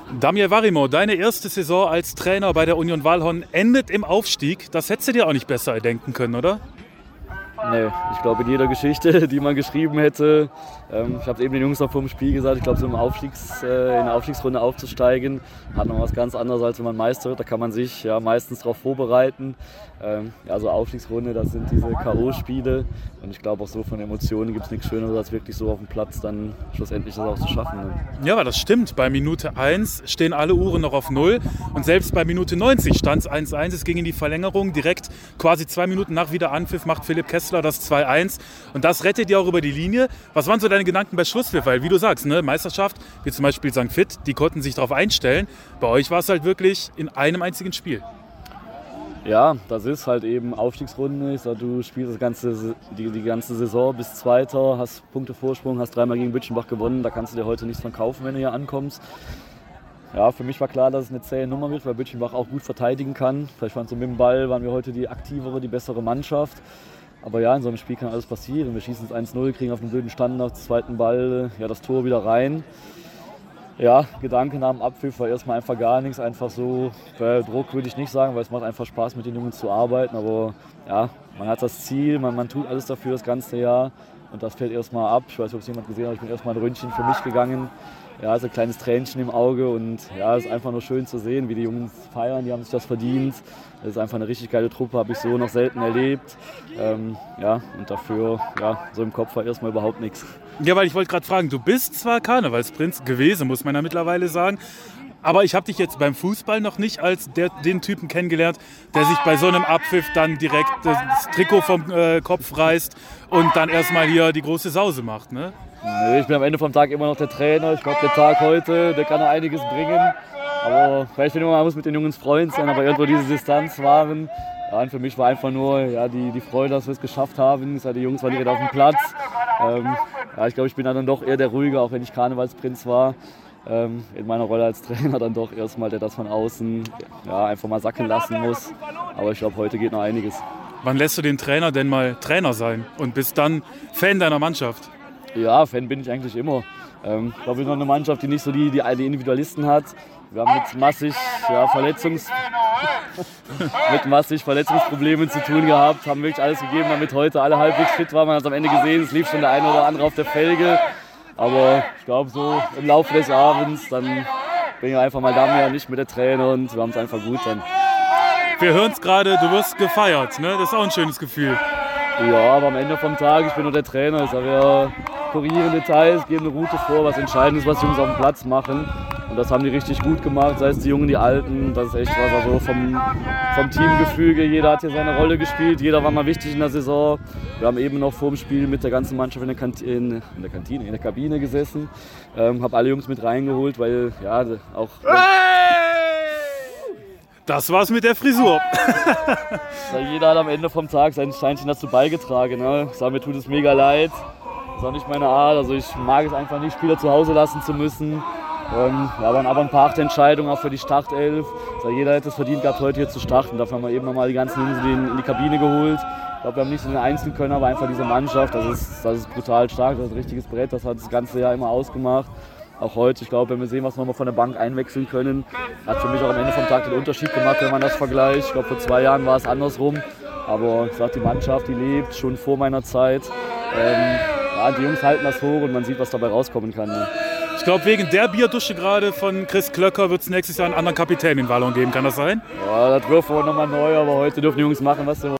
Damir Varimo, deine erste Saison als Trainer bei der Union Wahlhorn endet im Aufstieg. Das hättest du dir auch nicht besser erdenken können, oder? Nee, ich glaube, in jeder Geschichte, die man geschrieben hätte, ich habe es eben den Jungs noch vor dem Spiel gesagt, ich glaube, so in der Aufstiegsrunde aufzusteigen, hat noch was ganz anderes, als wenn man Meister wird. Da kann man sich ja meistens darauf vorbereiten. So Aufstiegsrunde, das sind diese K.O.-Spiele. Und ich glaube, auch so von Emotionen gibt es nichts Schöneres, als wirklich so auf dem Platz dann schlussendlich das auch zu schaffen. Ne? Ja, aber das stimmt. Bei Minute 1 stehen alle Uhren noch auf 0. Und selbst bei Minute 90 stand es 1:1. Es ging in die Verlängerung. Direkt quasi 2 Minuten nach Wiederanpfiff macht Philipp Kessler das 2:1. Und das rettet dir auch über die Linie. Was waren so deine Gedanken bei Schlusspfiff? Weil, wie du sagst, ne, Meisterschaft, wie zum Beispiel St. Vith, die konnten sich darauf einstellen. Bei euch war es halt wirklich in einem einzigen Spiel. Ja, das ist halt eben Aufstiegsrunde. Ich sag, du spielst die ganze Saison bis Zweiter, hast Punktevorsprung, hast 3-mal gegen Bütchenbach gewonnen. Da kannst du dir heute nichts von kaufen, wenn du hier ankommst. Ja, für mich war klar, dass es eine zähe Nummer wird, weil Bütchenbach auch gut verteidigen kann. Vielleicht waren so mit dem Ball, waren wir heute die aktivere, die bessere Mannschaft. Aber ja, in so einem Spiel kann alles passieren. Wir schießen es 1:0, kriegen auf einen blöden Standard, zweiten Ball, ja, das Tor wieder rein. Ja, Gedanke nach dem Abpfiff war erstmal einfach gar nichts, einfach so, Druck würde ich nicht sagen, weil es macht einfach Spaß mit den Jungs zu arbeiten, aber ja, man hat das Ziel, man tut alles dafür das ganze Jahr und das fällt erstmal ab. Ich weiß nicht, ob es jemand gesehen hat, ich bin erstmal ein Röntchen für mich gegangen, ja, so ein kleines Tränchen im Auge und ja, es ist einfach nur schön zu sehen, wie die Jungs feiern, die haben sich das verdient. Das ist einfach eine richtig geile Truppe, habe ich so noch selten erlebt. Und dafür, ja, so im Kopf war erstmal überhaupt nichts. Ja, weil ich wollte gerade fragen, du bist zwar Karnevalsprinz gewesen, muss man ja mittlerweile sagen, aber ich habe dich jetzt beim Fußball noch nicht als den Typen kennengelernt, der sich bei so einem Abpfiff dann direkt das Trikot vom Kopf reißt und dann erstmal hier die große Sause macht, ne? Nö, ich bin am Ende vom Tag immer noch der Trainer. Ich glaube, der Tag heute, der kann noch einiges bringen. Aber vielleicht bin ich immer, man muss mit den Jungs Freund sein, aber irgendwo diese Distanz wahren. Ja, und für mich war einfach nur ja, die Freude, dass wir es geschafft haben. Die Jungs waren direkt auf dem Platz. Ich glaube, ich bin dann doch eher der Ruhige, auch wenn ich Karnevalsprinz war. In meiner Rolle als Trainer dann doch erstmal, der das von außen einfach mal sacken lassen muss. Aber ich glaube, heute geht noch einiges. Wann lässt du den Trainer denn mal Trainer sein und bist dann Fan deiner Mannschaft? Ja, Fan bin ich eigentlich immer. Ich glaube, wir sind eine Mannschaft, die nicht so die Individualisten hat. Wir haben mit massig Verletzungsproblemen zu tun gehabt, haben wirklich alles gegeben, damit heute alle halbwegs fit waren. Man hat es am Ende gesehen, es lief schon der eine oder andere auf der Felge. Aber ich glaube, so im Laufe des Abends, dann bin ich einfach mal da nicht mit der Trainer und wir haben es einfach gut dann. Wir hören es gerade, du wirst gefeiert, ne? Das ist auch ein schönes Gefühl. Ja, aber am Ende vom Tag, ich bin nur der Trainer, ich sage, wir kurieren Details, geben eine Route vor, was entscheidend ist, was die Jungs auf dem Platz machen. Und das haben die richtig gut gemacht, sei es die Jungen, die Alten, das ist echt was, also vom Teamgefüge, jeder hat hier seine Rolle gespielt, jeder war mal wichtig in der Saison. Wir haben eben noch vor dem Spiel mit der ganzen Mannschaft in der Kabine gesessen, habe alle Jungs mit reingeholt, weil ja auch... Das war's mit der Frisur. Jeder hat am Ende vom Tag sein Steinchen dazu beigetragen. Ne? Ich sage, mir tut es mega leid. Das ist auch nicht meine Art. Also ich mag es einfach nicht, Spieler zu Hause lassen zu müssen. Aber ein paar harte Entscheidungen auch für die Startelf. Also jeder hätte es verdient gehabt, heute hier zu starten. Dafür haben wir eben nochmal die ganzen Jungs in die Kabine geholt. Ich glaube, wir haben nicht so den Einzelkönner, aber einfach diese Mannschaft. Das ist brutal stark. Das ist ein richtiges Brett. Das hat das ganze Jahr immer ausgemacht. Auch heute, ich glaube, wenn wir sehen, was wir nochmal von der Bank einwechseln können, hat für mich auch am Ende vom Tag den Unterschied gemacht, wenn man das vergleicht. Ich glaube, vor 2 Jahren war es andersrum. Aber ich sage, die Mannschaft, die lebt schon vor meiner Zeit. Die Jungs halten das hoch und man sieht, was dabei rauskommen kann. Ne? Ich glaube, wegen der Bierdusche gerade von Chris Klöcker wird es nächstes Jahr einen anderen Kapitän in Wahlhorn geben. Kann das sein? Ja, das wirft wohl nochmal neu, aber heute dürfen die Jungs machen, was sie wollen.